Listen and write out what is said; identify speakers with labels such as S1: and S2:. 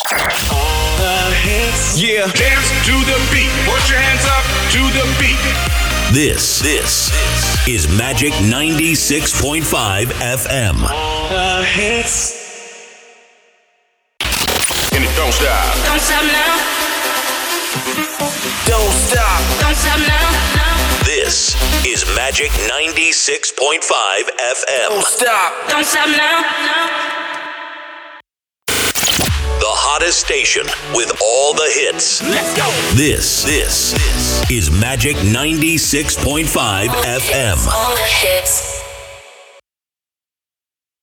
S1: All the hits.
S2: Yeah.
S3: Dance to the beat. Put your hands up to the beat.
S4: This is Magic 96.5 FM.
S1: All the hits.
S3: And it don't stop.
S5: Don't stop now.
S2: Don't stop.
S5: Don't stop now.
S4: This is Magic 96.5 FM.
S2: Don't stop.
S5: Don't stop now.
S4: The hottest station with all the hits.
S1: Let's go.
S4: This is Magic 96.5 FM.
S5: All the hits.